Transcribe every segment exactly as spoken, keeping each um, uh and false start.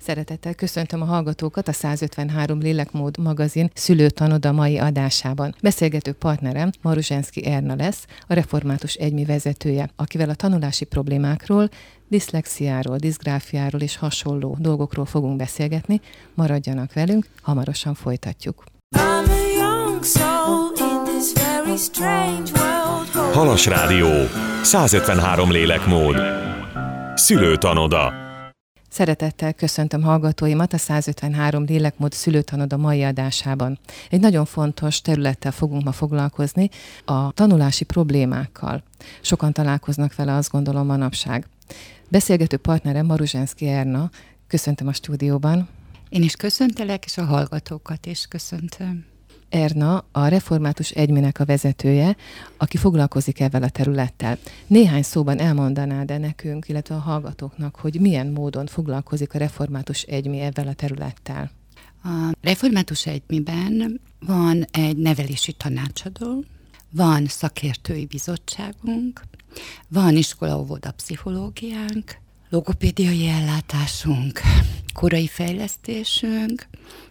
Szeretettel köszöntöm a hallgatókat a százötvenhárom Lélekmód magazin Szülőtanoda mai adásában. Beszélgető partnerem Maruzsenszky Erna lesz, a Református Egymi vezetője, akivel a tanulási problémákról, diszlexiáról, diszgráfiáról és hasonló dolgokról fogunk beszélgetni. Maradjanak velünk, hamarosan folytatjuk. Halas Rádió, százötvenhárom Lélekmód, Szülőtanoda. Szeretettel köszöntöm hallgatóimat a százötvenhárom Lélekmód Szülőtanoda mai adásában. Egy nagyon fontos területtel fogunk ma foglalkozni, a tanulási problémákkal. Sokan találkoznak vele, azt gondolom, manapság. Beszélgető partnerem Maruzsenszky Erna, köszöntöm a stúdióban. Én is köszöntelek, és a hallgatókat is köszöntöm. Erna a Református Egyminek a vezetője, aki foglalkozik ezzel a területtel. Néhány szóban elmondanád-e nekünk, illetve a hallgatóknak, hogy milyen módon foglalkozik a Református Egymi ezzel a területtel? A Református Egymiben van egy nevelési tanácsadó, van szakértői bizottságunk, van iskola-óvoda pszichológiánk, logopédiai ellátásunk, korai fejlesztésünk.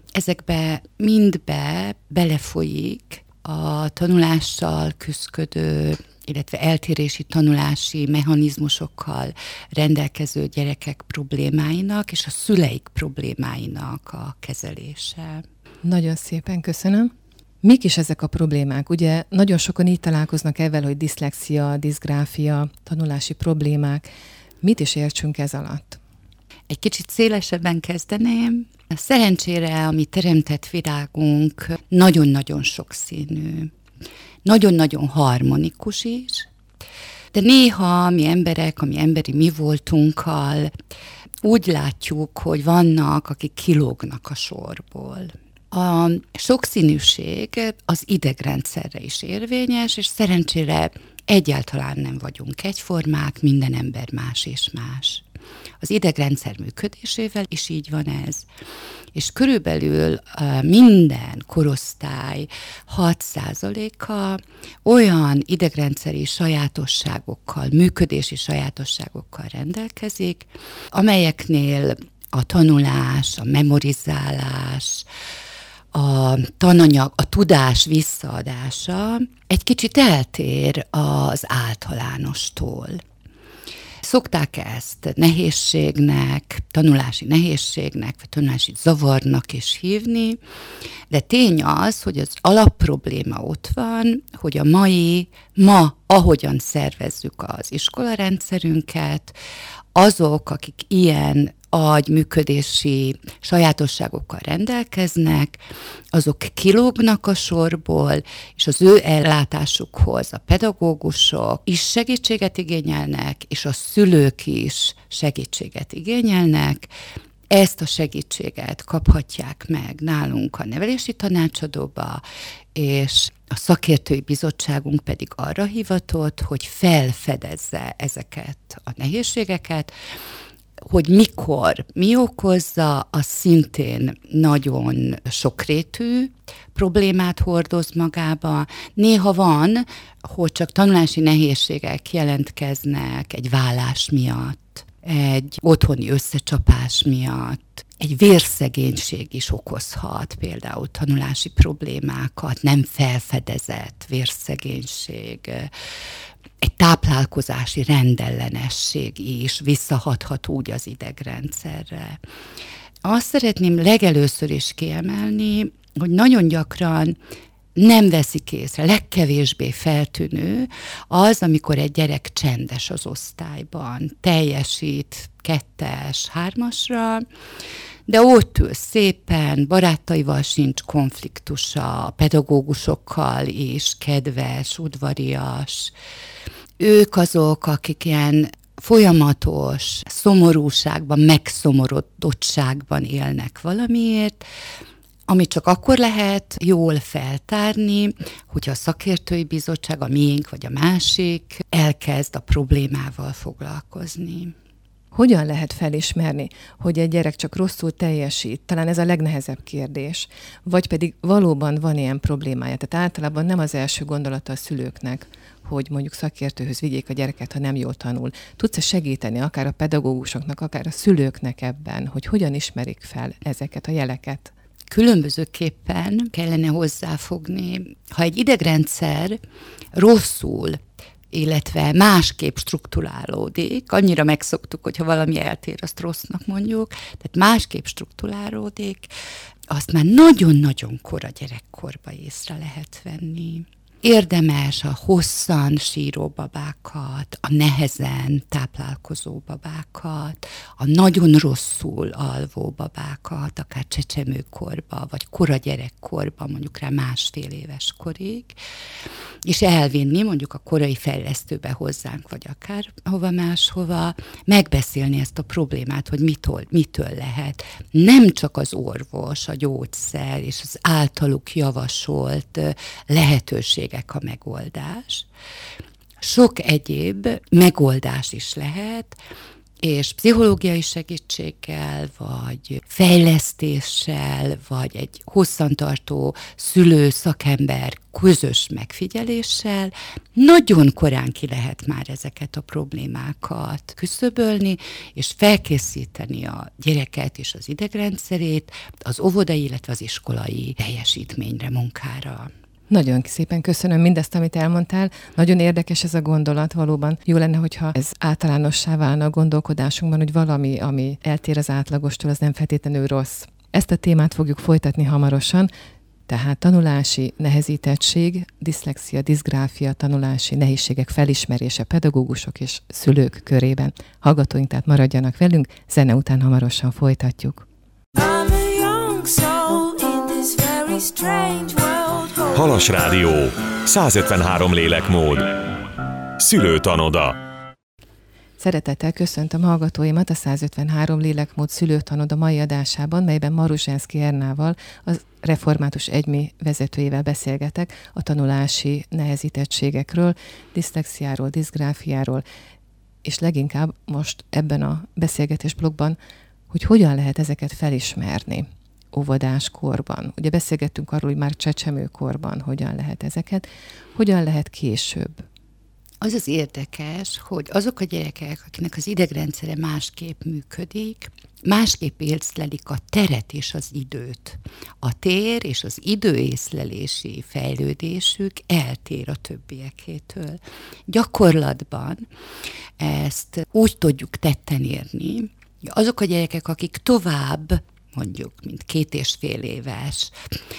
Ezekbe mindbe belefolyik a tanulással küszködő, illetve eltérési tanulási mechanizmusokkal rendelkező gyerekek problémáinak és a szüleik problémáinak a kezelése. Nagyon szépen köszönöm. Mik is ezek a problémák? Ugye nagyon sokan így találkoznak ezzel, hogy diszlexia, diszgráfia, tanulási problémák. Mit is értsünk ez alatt? Egy kicsit szélesebben kezdeném. Szerencsére a mi teremtett világunk nagyon-nagyon sokszínű, nagyon-nagyon harmonikus is, de néha mi emberek, a mi emberi mi voltunkkal úgy látjuk, hogy vannak, akik kilógnak a sorból. A sokszínűség az idegrendszerre is érvényes, és szerencsére egyáltalán nem vagyunk egyformák, minden ember más és más. Az idegrendszer működésével is így van ez. És körülbelül minden korosztály hat százaléka olyan idegrendszeri sajátosságokkal, működési sajátosságokkal rendelkezik, amelyeknél a tanulás, a memorizálás, a tananyag, a tudás visszaadása egy kicsit eltér az általánostól. Szokták ezt nehézségnek, tanulási nehézségnek, vagy tanulási zavarnak is hívni, de tény az, hogy az alapprobléma ott van, hogy a mai, ma, ahogyan szervezzük az iskolarendszerünket, azok, akik ilyen agyműködési sajátosságokkal rendelkeznek, azok kilógnak a sorból, és az ő ellátásukhoz a pedagógusok is segítséget igényelnek, és a szülők is segítséget igényelnek. Ezt a segítséget kaphatják meg nálunk a nevelési tanácsadóba, és a szakértői bizottságunk pedig arra hivatott, hogy felfedezze ezeket a nehézségeket, hogy mikor, mi okozza, az szintén nagyon sokrétű problémát hordoz magába. Néha van, hogy csak tanulási nehézségek jelentkeznek egy vállás miatt, egy otthoni összecsapás miatt, egy vérszegénység is okozhat például tanulási problémákat, nem felfedezett vérszegénység, egy táplálkozási rendellenesség is visszahathat úgy az idegrendszerre. Azt szeretném legelőször is kiemelni, hogy nagyon gyakran nem veszik észre, legkevésbé feltűnő az, amikor egy gyerek csendes az osztályban, teljesít kettes, hármasra, de ott ül szépen, barátaival sincs konfliktusa, a pedagógusokkal is kedves, udvarias. Ők azok, akik ilyen folyamatos szomorúságban, megszomorodottságban élnek valamiért, amit csak akkor lehet jól feltárni, hogyha a szakértői bizottság, a miénk vagy a másik elkezd a problémával foglalkozni. Hogyan lehet felismerni, hogy egy gyerek csak rosszul teljesít? Talán ez a legnehezebb kérdés. Vagy pedig valóban van ilyen problémája? Tehát általában nem az első gondolata a szülőknek, hogy mondjuk szakértőhöz vigyék a gyereket, ha nem jól tanul. Tudsz-e segíteni akár a pedagógusoknak, akár a szülőknek ebben, hogy hogyan ismerik fel ezeket a jeleket? Különbözőképpen kellene hozzáfogni. Ha egy idegrendszer rosszul, illetve másképp strukturálódik, annyira megszoktuk, hogyha valami eltér, azt rossznak mondjuk, tehát másképp strukturálódik, azt már nagyon-nagyon kora gyerekkorba észre lehet venni. Érdemes a hosszan síró babákat, a nehezen táplálkozó babákat, a nagyon rosszul alvó babákat, akár csecsemőkorba, vagy kora gyerekkorba, mondjuk rá másfél éves korig, és elvinni mondjuk a korai fejlesztőbe hozzánk, vagy akár hova máshova, megbeszélni ezt a problémát, hogy mitől, mitől lehet. Nem csak az orvos, a gyógyszer és az általuk javasolt lehetőségek a megoldás. Sok egyéb megoldás is lehet, és pszichológiai segítséggel, vagy fejlesztéssel, vagy egy hosszantartó szülő, szakember közös megfigyeléssel nagyon korán ki lehet már ezeket a problémákat küszöbölni, és felkészíteni a gyereket és az idegrendszerét az óvodai, illetve az iskolai teljesítményre, munkára. Nagyon szépen köszönöm mindezt, amit elmondtál. Nagyon érdekes ez a gondolat, valóban jó lenne, hogyha ez általánossá válna a gondolkodásunkban, hogy valami, ami eltér az átlagostól, az nem feltétlenül rossz. Ezt a témát fogjuk folytatni hamarosan, tehát tanulási nehezítettség, diszlexia, diszgráfia, tanulási nehézségek felismerése pedagógusok és szülők körében. Hallgatóink tehát maradjanak velünk, zene után hamarosan folytatjuk. Halas Rádió, százötvenhárom lélekmód. Szülőtanoda. Szeretettel köszöntöm hallgatóimat a százötvenhárom lélekmód szülőtanoda mai adásában, melyben Maruzsenszky Ernával, a Református Egymi vezetőjével beszélgetek a tanulási nehezítettségekről, diszlexiáról, diszgráfiáról, és leginkább most ebben a beszélgetés blogban, hogy hogyan lehet ezeket felismerni óvodás korban. Ugye beszélgettünk arról, hogy már csecsemőkorban hogyan lehet ezeket, hogyan lehet később. Az az érdekes, hogy azok a gyerekek, akinek az idegrendszere másképp működik, másképp észlelik a teret és az időt. A tér és az időészlelési fejlődésük eltér a többiekétől. Gyakorlatban ezt úgy tudjuk tetten érni, azok a gyerekek, akik tovább, mondjuk, mint két és fél éves,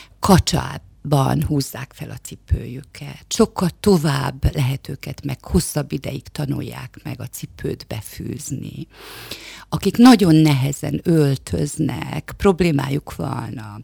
kacsában húzzák fel a cipőjüket. Sokkal tovább lehet őket, meg hosszabb ideig tanulják meg a cipőt befűzni. Akik nagyon nehezen öltöznek, problémájuk van a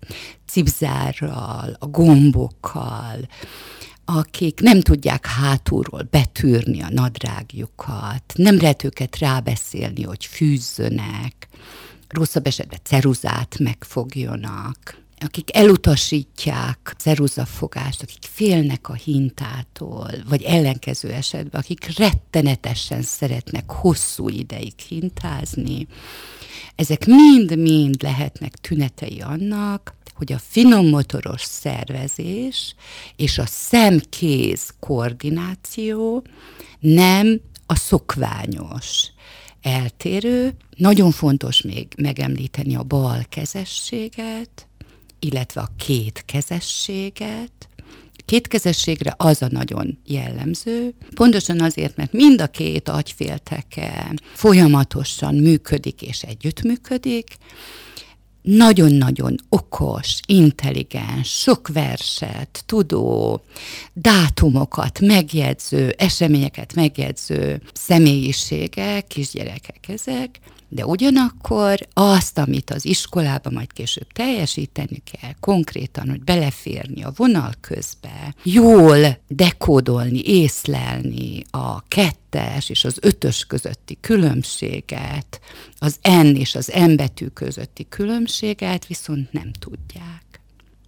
cipzárral, a gombokkal, akik nem tudják hátulról betűrni a nadrágjukat, nem lehet őket rábeszélni, hogy fűzzönek, rosszabb esetben ceruzát megfogjanak, akik elutasítják ceruzafogást, akik félnek a hintától, vagy ellenkező esetben, akik rettenetesen szeretnek hosszú ideig hintázni, ezek mind-mind lehetnek tünetei annak, hogy a finommotoros szervezés és a szem-kéz koordináció nem a szokványos, eltérő. Nagyon fontos még megemlíteni a bal kezességet, illetve a két kezességet. Két kezességre az a nagyon jellemző, pontosan azért, mert mind a két agyfélteke folyamatosan működik és együttműködik, nagyon-nagyon okos, intelligens, sok verset tudó, dátumokat megjegyző, eseményeket megjegyző személyiségek, kisgyerekek ezek, de ugyanakkor azt, amit az iskolában majd később teljesíteni kell, konkrétan, hogy beleférni a vonal közbe, jól dekódolni, észlelni a kettes és az ötös közötti különbséget, az N és az M betű közötti különbséget viszont nem tudják.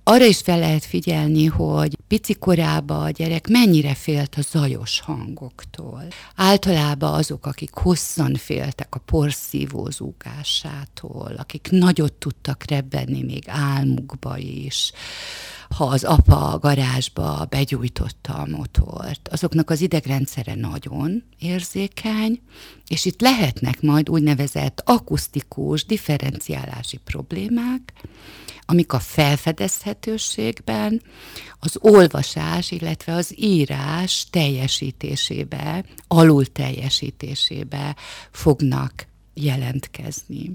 arra is fel lehet figyelni, hogy pici korában a gyerek mennyire félt a zajos hangoktól. Általában azok, akik hosszan féltek a porszívó zúgásától, akik nagyot tudtak rebbenni még álmukba is, ha az apa a garázsba begyújtotta a motort, azoknak az idegrendszere nagyon érzékeny, és itt lehetnek majd úgynevezett akusztikus differenciálási problémák, amik a felfedezhetőségben, az olvasás, illetve az írás teljesítésébe, alul teljesítésébe fognak jelentkezni.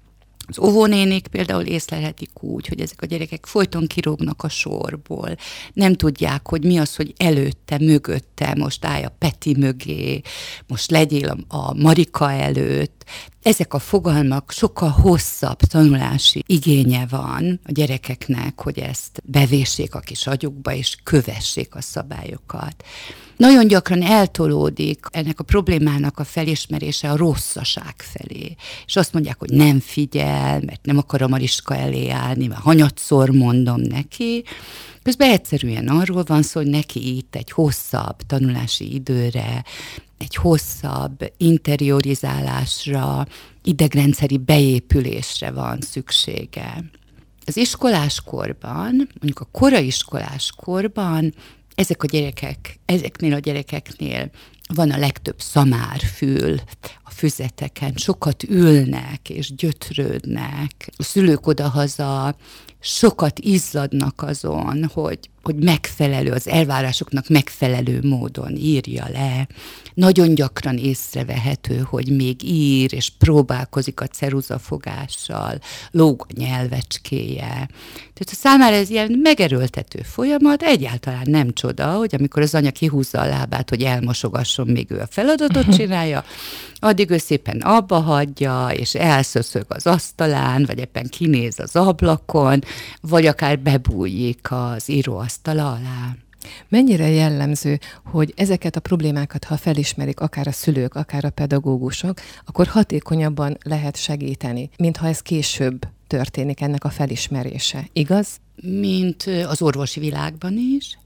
Az óvónénik például észlelhetik úgy, hogy ezek a gyerekek folyton kirúgnak a sorból. Nem tudják, hogy mi az, hogy előtte, mögötte, most állj a Peti mögé, most legyél a, a Marika előtt. Ezek a fogalmak sokkal hosszabb tanulási igénye van a gyerekeknek, hogy ezt bevéssék a kis agyukba, és kövessék a szabályokat. Nagyon gyakran eltolódik ennek a problémának a felismerése a rosszaság felé. És azt mondják, hogy nem figyel, mert nem akar a Mariska elé állni, mert hanyatszor mondom neki. Közben egyszerűen arról van szó, hogy neki itt egy hosszabb tanulási időre, egy hosszabb interiorizálásra, idegrendszeri beépülésre van szüksége. Az iskoláskorban, mondjuk a korai iskoláskorban ezek a gyerekek, ezeknél a gyerekeknél van a legtöbb szamárfül a füzeteken, sokat ülnek és gyötrődnek. A szülők odahaza sokat izzadnak azon, hogy, hogy megfelelő, az elvárásoknak megfelelő módon írja le. Nagyon gyakran észrevehető, hogy még ír, és próbálkozik a ceruzafogással, lóg a nyelvecskéje. Tehát a számára ez ilyen megerőltető folyamat, egyáltalán nem csoda, hogy amikor az anya kihúzza a lábát, hogy elmosogasson, még ő a feladatot csinálja, addig ő szépen abba hagyja, és elszöszög az asztalán, vagy éppen kinéz az ablakon, vagy akár bebújik az íróasztal alá. Mennyire jellemző, hogy ezeket a problémákat, ha felismerik akár a szülők, akár a pedagógusok, akkor hatékonyabban lehet segíteni, mintha ez később történik, ennek a felismerése. Igaz? Mint az orvosi világban is.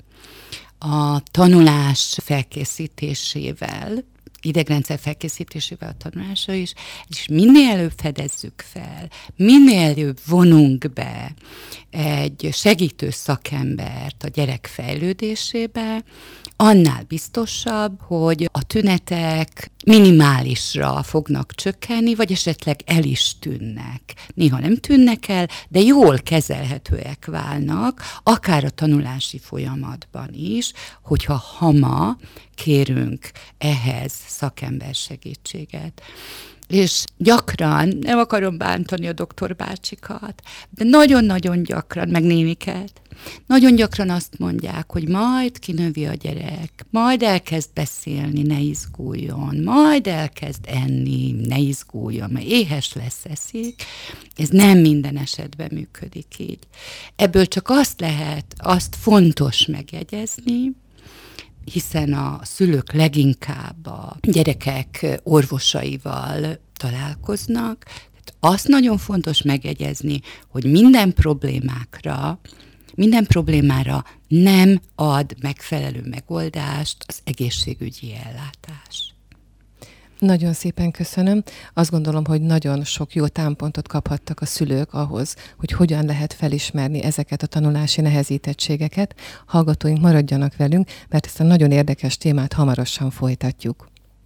A tanulás felkészítésével, idegrendszer felkészítésével a tanulásra is, és minél előbb fedezzük fel, minél előbb vonunk be egy segítő szakembert a gyerek fejlődésébe, annál biztosabb, hogy a tünetek minimálisra fognak csökkenni, vagy esetleg el is tűnnek. Néha nem tűnnek el, de jól kezelhetőek válnak, akár a tanulási folyamatban is, hogyha hama kérünk ehhez szakember segítséget. És gyakran, nem akarom bántani a doktor bácsikat, de nagyon-nagyon gyakran, meg néniket, nagyon gyakran azt mondják, hogy majd kinövi a gyerek, majd elkezd beszélni, ne izguljon, majd elkezd enni, ne izguljon, mert éhes lesz, eszik. Ez nem minden esetben működik így. Ebből csak azt lehet, azt fontos megjegyezni, hiszen a szülők leginkább a gyerekek orvosaival találkoznak. Tehát azt nagyon fontos megjegyezni, hogy minden problémákra, minden problémára nem ad megfelelő megoldást az egészségügyi ellátás. Nagyon szépen köszönöm. Azt gondolom, hogy nagyon sok jó támpontot kaphattak a szülők ahhoz, hogy hogyan lehet felismerni ezeket a tanulási nehezítettségeket. Hallgatóink, maradjanak velünk, mert ezt a nagyon érdekes témát hamarosan folytatjuk.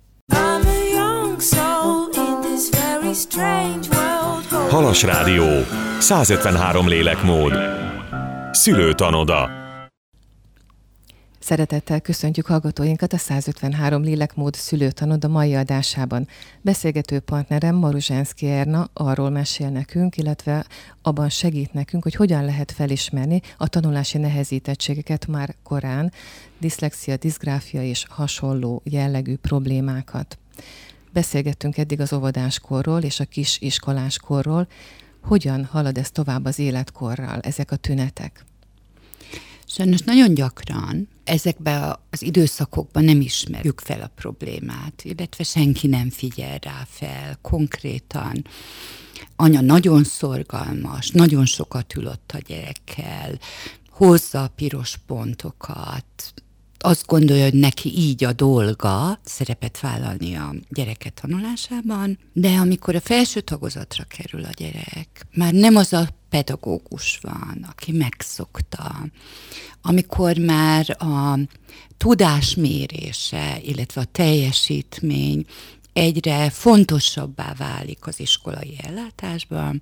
Halas Rádió, száz ötvenhárom lélekmód. Szülőtanoda. Szeretettel köszöntjük hallgatóinkat a száz ötvenhárom lélekmód szülőtanoda mai adásában. Beszélgető partnerem Maruzsánszky Erna arról mesél nekünk, illetve abban segít nekünk, hogy hogyan lehet felismerni a tanulási nehezítettségeket már korán, diszlexia, diszgráfia és hasonló jellegű problémákat. Beszélgettünk eddig az óvodáskorról és a kisiskoláskorról. Hogyan halad ez tovább az életkorral, ezek a tünetek? Sajnos nagyon gyakran ezekben az időszakokban nem ismerjük fel a problémát, illetve senki nem figyel rá fel konkrétan. anya nagyon szorgalmas, nagyon sokat ül ott a gyerekkel, hozza a piros pontokat, azt gondolja, hogy neki így a dolga szerepet vállalni a gyereke tanulásában, de amikor a felső tagozatra kerül a gyerek, már nem az a pedagógus van, aki megszokta, amikor már a tudás mérése, illetve a teljesítmény egyre fontosabbá válik az iskolai ellátásban,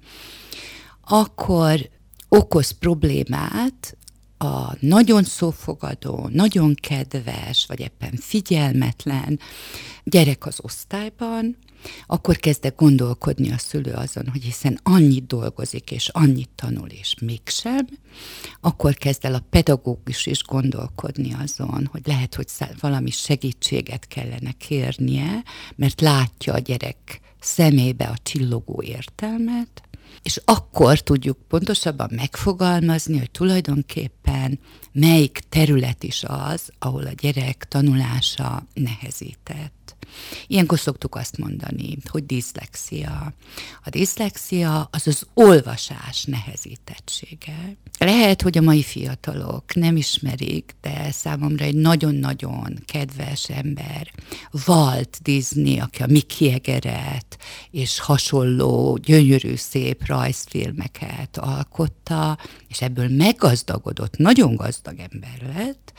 akkor okoz problémát a nagyon szófogadó, nagyon kedves, vagy éppen figyelmetlen gyerek az osztályban, akkor kezdek gondolkodni a szülő azon, hogy hiszen annyit dolgozik, és annyit tanul, és mégsem, akkor kezd el a pedagógus is gondolkodni azon, hogy lehet, hogy valami segítséget kellene kérnie, mert látja a gyerek szemébe a csillogó értelmet, és akkor tudjuk pontosabban megfogalmazni, hogy tulajdonképpen melyik terület is az, ahol a gyerek tanulása nehezített. Ilyenkor szoktuk azt mondani, hogy diszlexia. A diszlexia az az olvasás nehezítettsége. Lehet, hogy a mai fiatalok nem ismerik, de számomra egy nagyon-nagyon kedves ember, Walt Disney, aki a Mickey Egeret és hasonló gyönyörű, szép rajzfilmeket alkotta, és ebből meggazdagodott, nagyon gazdag ember lett.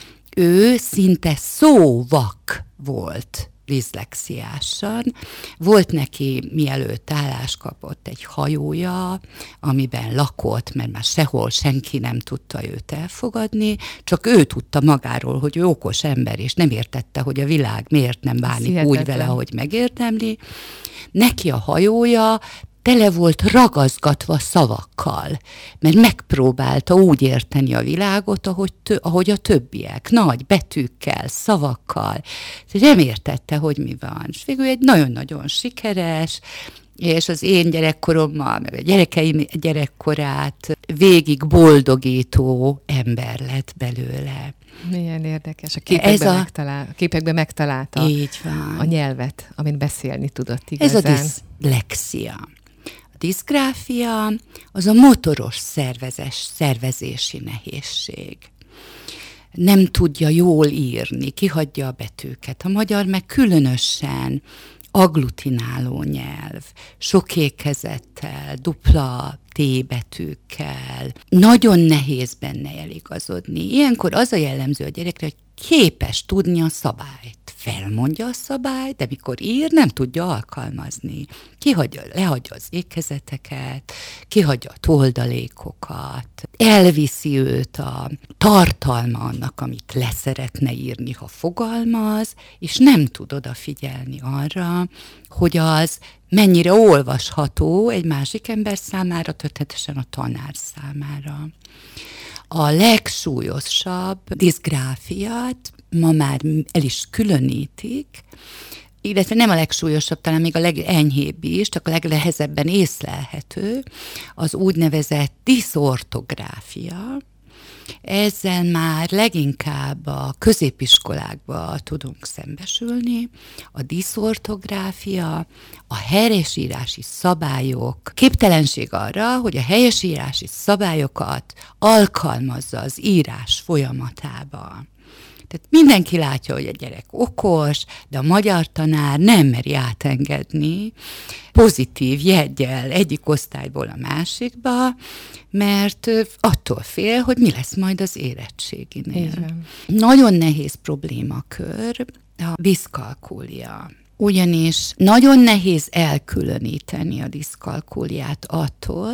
Ő szinte szóvak volt diszlexiásan. Volt neki, mielőtt állást kapott, egy hajója, amiben lakott, mert már sehol senki nem tudta őt elfogadni, csak ő tudta magáról, hogy ő okos ember, és nem értette, hogy a világ miért nem bánik úgy vele, ahogy megérdemli. Neki a hajója tele volt ragaszgatva szavakkal, mert megpróbálta úgy érteni a világot, ahogy, tö- ahogy a többiek, nagy betűkkel, szavakkal. Nem értette, hogy mi van. És végül egy nagyon-nagyon sikeres, és az én gyerekkorommal, meg a gyerekeim gyerekkorát végig boldogító ember lett belőle. Milyen érdekes. A képekben, a... Megtalál, a képekben megtalálta így van. A nyelvet, amit beszélni tudott igazán. Ez a diszlexia. A diszgráfia az a motoros szervezés, szervezési nehézség. Nem tudja jól írni, kihagyja a betűket. A magyar meg különösen agglutináló nyelv, sok ékezettel, dupla T betűkkel. Nagyon nehéz benne eligazodni. Ilyenkor az a jellemző a gyerekre, hogy képes tudni a szabályt. Felmondja a szabályt, de mikor ír, nem tudja alkalmazni. Kihagyja, lehagyja az ékezeteket, kihagyja a toldalékokat, elviszi őt a tartalma annak, amit leszeretne írni, ha fogalmaz, és nem tud odafigyelni arra, hogy az mennyire olvasható egy másik ember számára, történetesen a tanár számára. A legsúlyosabb diszgráfiát ma már el is különítik, illetve nem a legsúlyosabb, talán még a legenyhébb is, csak a legnehezebben észlelhető, az úgynevezett diszortográfia. Ezzel már leginkább a középiskolákban tudunk szembesülni. A diszortográfia, a helyesírási szabályok, képtelenség arra, hogy a helyesírási szabályokat alkalmazza az írás folyamatában. Tehát mindenki látja, hogy a gyerek okos, de a magyar tanár nem meri átengedni pozitív jeggyel egyik osztályból a másikba, mert attól fél, hogy mi lesz majd az érettséginél. Igen. Nagyon nehéz problémakör a diszkalkúlia. Ugyanis nagyon nehéz elkülöníteni a diszkalkúliát attól,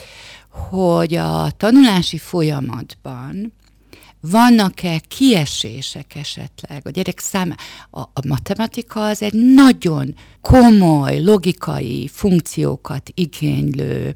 hogy a tanulási folyamatban vannak-e kiesések esetleg? A gyerek számára a, a matematika az egy nagyon komoly, logikai funkciókat igénylő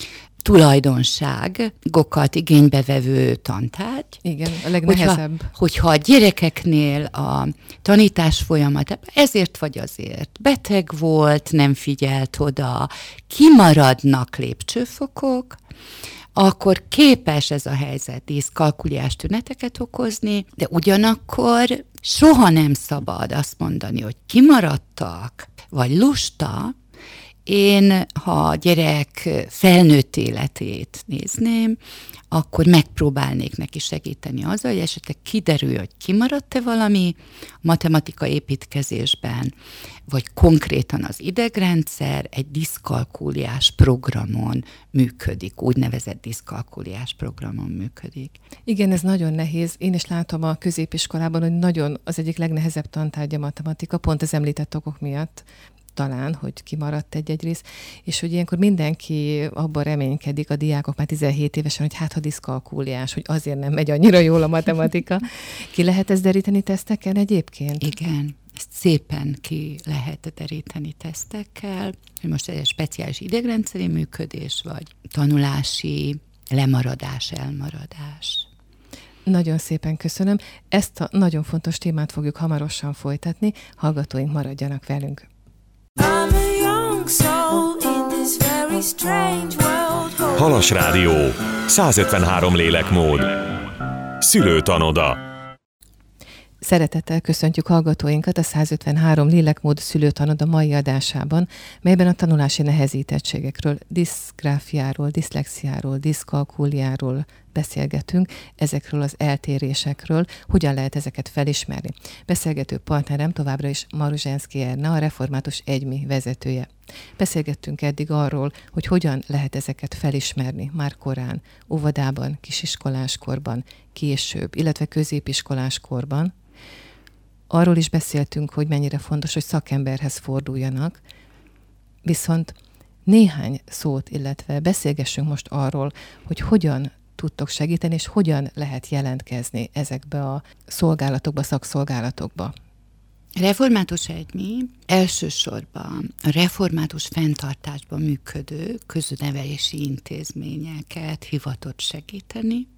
tulajdonságokat igénybevevő tantárgy. Igen, a legnehezebb. Hogyha, hogyha a gyerekeknél a tanítás folyamatában ezért vagy azért beteg volt, nem figyelt oda, kimaradnak lépcsőfokok, akkor képes ez a helyzet diszkalkuliás tüneteket okozni, de ugyanakkor soha nem szabad azt mondani, hogy kimaradtak, vagy lusta, Én, ha a gyerek felnőtt életét nézném, akkor megpróbálnék neki segíteni azzal, hogy esetleg kiderül, hogy kimaradt-e valami matematika építkezésben, vagy konkrétan az idegrendszer egy diszkalkúliás programon működik, úgynevezett diszkalkúliás programon működik. Igen, ez nagyon nehéz. Én is látom a középiskolában, hogy nagyon az egyik legnehezebb tantárgya matematika, pont az említett okok miatt, talán, hogy kimaradt egy-egy rész, és hogy ilyenkor mindenki abban reménykedik, a diákok már tizenhét évesen, hogy hát ha diszkalkúliás, hogy azért nem megy annyira jól a matematika. Ki lehet ezt deríteni tesztekkel egyébként? Igen, ezt szépen ki lehet deríteni tesztekkel, hogy most egy speciális idegrendszeri működés, vagy tanulási lemaradás, elmaradás. Nagyon szépen köszönöm. Ezt a nagyon fontos témát fogjuk hamarosan folytatni. Hallgatóink, maradjanak velünk. Halas Rádió, százötvenhárom lélekmód. Szülőtanoda. Szeretettel köszöntjük hallgatóinkat a százötvenhárom lélekmód szülőtanoda mai adásában, melyben a tanulási nehezítettségekről, diszgráfiáról, diszlexiáról, diszkalkúliáról beszélgetünk, ezekről az eltérésekről, hogyan lehet ezeket felismerni. Beszélgető partnerem továbbra is Maruzsenszky Erna, a Református Egymi vezetője. Beszélgettünk eddig arról, hogy hogyan lehet ezeket felismerni már korán, óvodában, kisiskoláskorban, később, illetve középiskoláskorban. Arról is beszéltünk, hogy mennyire fontos, hogy szakemberhez forduljanak, viszont néhány szót, illetve beszélgessünk most arról, hogy hogyan tudtok segíteni, és hogyan lehet jelentkezni ezekbe a szolgálatokba, szakszolgálatokba. Református Egymi elsősorban a református fenntartásban működő köznevelési intézményeket hivatott segíteni.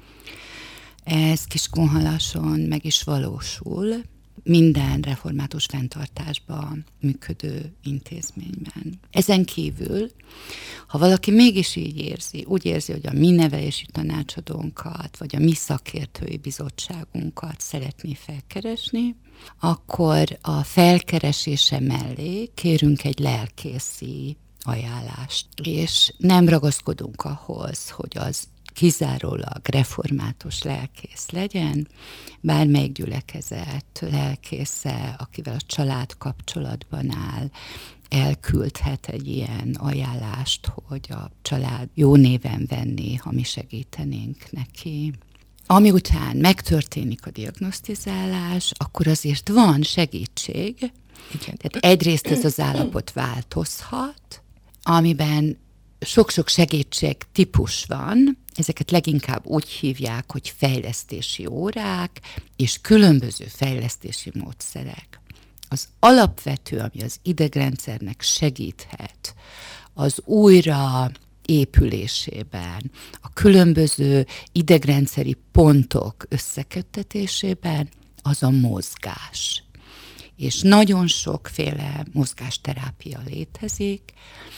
Ez Kiskunhalason meg is valósul, minden református fenntartásban működő intézményben. Ezen kívül, ha valaki mégis így érzi, úgy érzi, hogy a mi nevelési tanácsadónkat, vagy a mi szakértői bizottságunkat szeretné felkeresni, akkor a felkeresése mellé kérünk egy lelkészi ajánlást, és nem ragaszkodunk ahhoz, hogy az kizárólag református lelkész legyen, bármelyik gyülekezet lelkésze, akivel a család kapcsolatban áll, elküldhet egy ilyen ajánlást, hogy a család jó néven venné, ha mi segítenénk neki. Ami megtörténik a diagnosztizálás, akkor azért van segítség. Igen. Tehát egyrészt ez az állapot változhat, amiben sok-sok segítség típus van, ezeket leginkább úgy hívják, hogy fejlesztési órák és különböző fejlesztési módszerek. Az alapvető, ami az idegrendszernek segíthet, az újra épülésében, a különböző idegrendszeri pontok összeköttetésében, az a mozgás. És nagyon sokféle mozgásterápia létezik.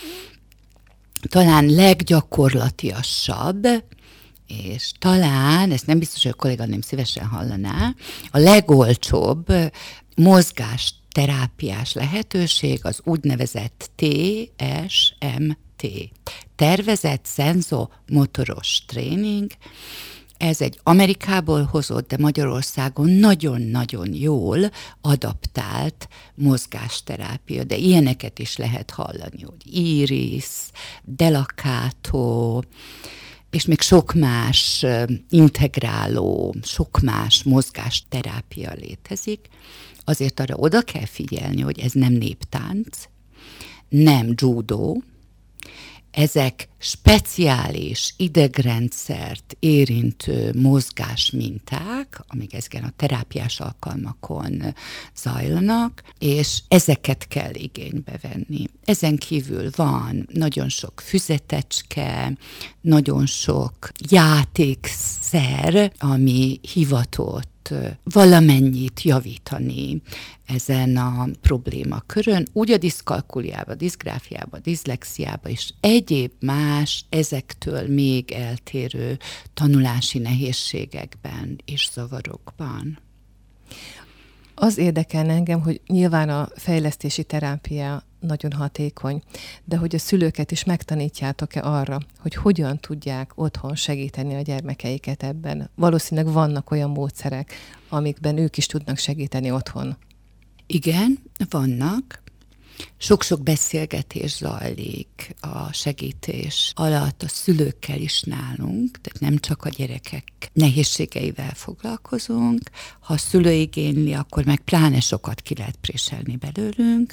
Talán leggyakorlatiasabb, és talán, ezt nem biztos, hogy a kolléganőm szívesen hallaná, a legolcsóbb mozgásterápiás lehetőség az úgynevezett té es em té, tervezett szenzomotoros tréning. Ez egy Amerikából hozott, de Magyarországon nagyon-nagyon jól adaptált mozgásterápia, de ilyeneket is lehet hallani, hogy Iris, Delacato, és még sok más integráló, sok más mozgásterápia létezik. Azért arra oda kell figyelni, hogy ez nem néptánc, nem judó, ezek speciális idegrendszert érintő mozgásminták, amik ezeken a terápiás alkalmakon zajlanak, és ezeket kell igénybe venni. Ezen kívül van nagyon sok füzetecske, nagyon sok játékszer, ami hivatott valamennyit javítani ezen a problémakörön, úgy a diszkalkuliába, diszgráfiába, diszlexiába és egyéb más ezektől még eltérő tanulási nehézségekben és zavarokban. Az érdekelne engem, hogy nyilván a fejlesztési terápia nagyon hatékony, de hogy a szülőket is megtanítjátok-e arra, hogy hogyan tudják otthon segíteni a gyermekeiket ebben? Valószínűleg vannak olyan módszerek, amikben ők is tudnak segíteni otthon. Igen, vannak. Sok-sok beszélgetés zajlik a segítés alatt a szülőkkel is nálunk, tehát nem csak a gyerekek nehézségeivel foglalkozunk. Ha a szülő igényli, akkor meg pláne sokat ki lehet préselni belőlünk,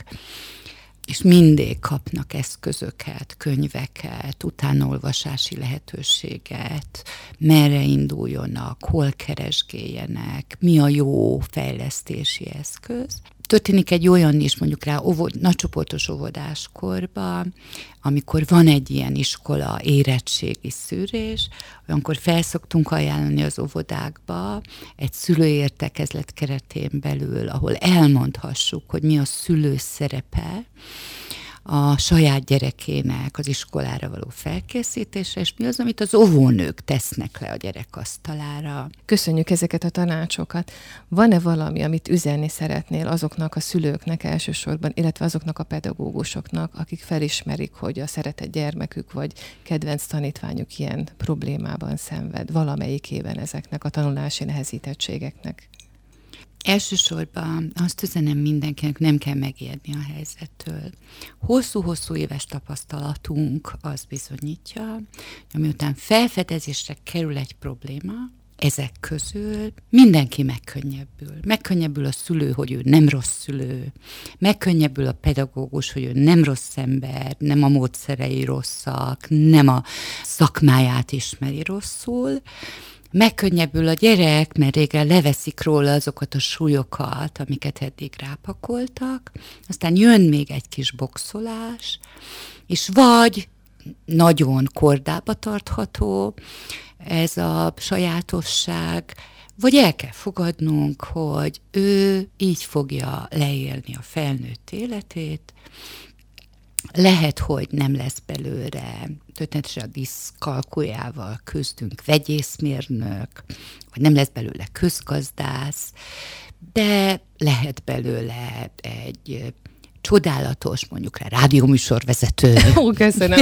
és mindig kapnak eszközöket, könyveket, utánolvasási lehetőséget, merre induljonak, hol keresgéljenek, mi a jó fejlesztési eszköz. Történik egy olyan is, mondjuk rá óvod, nagycsoportos óvodáskorban, amikor van egy ilyen iskola érettségi szűrés, olyankor felszoktunk ajánlani az óvodákba egy szülőértekezlet keretén belül, ahol elmondhassuk, hogy mi a szülő szerepe a saját gyerekének az iskolára való felkészítésre, és mi az, amit az óvónők tesznek le a gyerek asztalára. Köszönjük ezeket a tanácsokat. Van-e valami, amit üzenni szeretnél azoknak a szülőknek elsősorban, illetve azoknak a pedagógusoknak, akik felismerik, hogy a szeretett gyermekük vagy kedvenc tanítványuk ilyen problémában szenved valamelyikében ezeknek a tanulási nehezítettségeknek? Elsősorban azt üzenem mindenkinek, nem kell megijedni a helyzettől. Hosszú-hosszú éves tapasztalatunk az bizonyítja, hogy miután felfedezésre kerül egy probléma, ezek közül mindenki megkönnyebbül. Megkönnyebbül a szülő, hogy ő nem rossz szülő. Megkönnyebbül a pedagógus, hogy ő nem rossz ember, nem a módszerei rosszak, nem a szakmáját ismeri rosszul. Megkönnyebbül a gyerek, mert régen leveszik róla azokat a súlyokat, amiket eddig rápakoltak, aztán jön még egy kis boxolás, és vagy nagyon kordába tartható ez a sajátosság, vagy el kell fogadnunk, hogy ő így fogja leélni a felnőtt életét. Lehet, hogy nem lesz belőle, történetesen a diszkalkuljával küzdünk, vegyészmérnök, vagy nem lesz belőle közgazdász, de lehet belőle egy csodálatos, mondjuk rá rádióműsorvezető. Ó, köszönöm.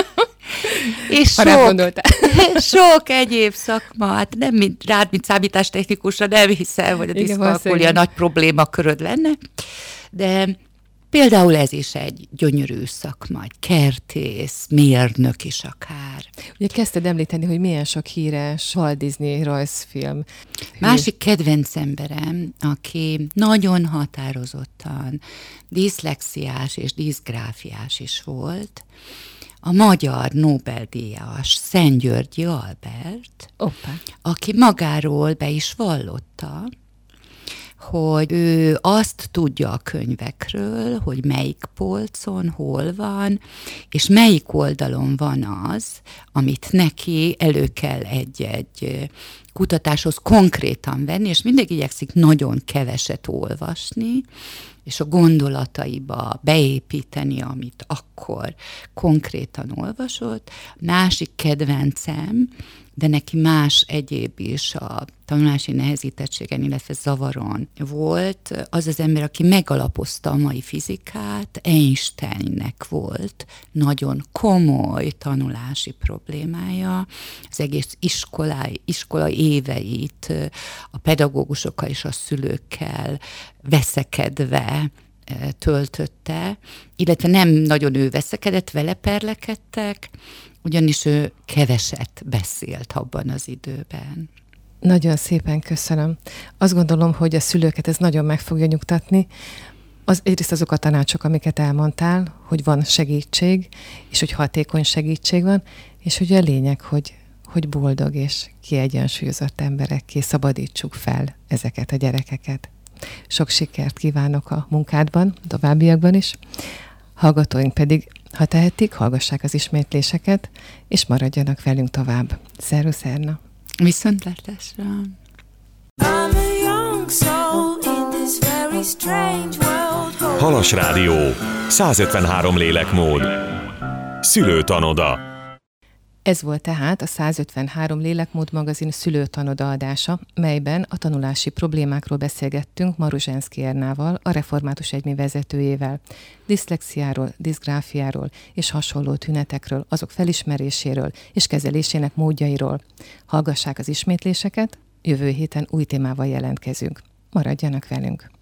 És sok, sok egyéb szakma, hát nem mint, rád, mint számítástechnikusra nem hiszem, hogy a diszkalkulia nagy problémaköröd lenne, de például ez is egy gyönyörű szakma, egy kertész, mérnök is akár. Ugye kezdted említeni, hogy milyen sok híres Walt Disney rajzfilm. Másik kedvenc emberem, aki nagyon határozottan diszlexiás és diszgráfiás is volt, a magyar Nobel-díjas Szent-Györgyi Albert, Opa. aki magáról be is vallotta, hogy ő azt tudja a könyvekről, hogy melyik polcon, hol van, és melyik oldalon van az, amit neki elő kell egy-egy kutatáshoz konkrétan venni, és mindig igyekszik nagyon keveset olvasni, és a gondolataiba beépíteni, amit akkor konkrétan olvasott. Másik kedvencem, de neki más egyéb is a tanulási nehezítettségen, illetve zavaron volt, az az ember, aki megalapozta a mai fizikát, Einsteinnek volt nagyon komoly tanulási problémája, az egész iskolai, iskolai éveit a pedagógusokkal és a szülőkkel veszekedve töltötte, illetve nem nagyon ő veszekedett, vele perlekedtek, ugyanis ő keveset beszélt abban az időben. Nagyon szépen köszönöm. Azt gondolom, hogy a szülőket ez nagyon meg fogja nyugtatni. Az, egyrészt azok a tanácsok, amiket elmondtál, hogy van segítség, és hogy hatékony segítség van, és hogy a lényeg, hogy, hogy boldog és kiegyensúlyozott emberekké szabadítsuk fel ezeket a gyerekeket. Sok sikert kívánok a munkádban, továbbiakban is. Hallgatóink pedig, ha tehetik, hallgassák az ismétléseket, és maradjanak velünk tovább. Szervusz, Erna! Viszontlátásra! Halas Rádió, százötvenhárom lélekmód. Szülőtanoda. Ez volt tehát a százötvenhárom Lélekmód magazin szülőtanoda adása, melyben a tanulási problémákról beszélgettünk Maruzsenszky Ernával, a Református Egymi vezetőjével. Diszlexiáról, diszgráfiáról és hasonló tünetekről, azok felismeréséről és kezelésének módjairól. Hallgassák az ismétléseket, jövő héten új témával jelentkezünk. Maradjanak velünk!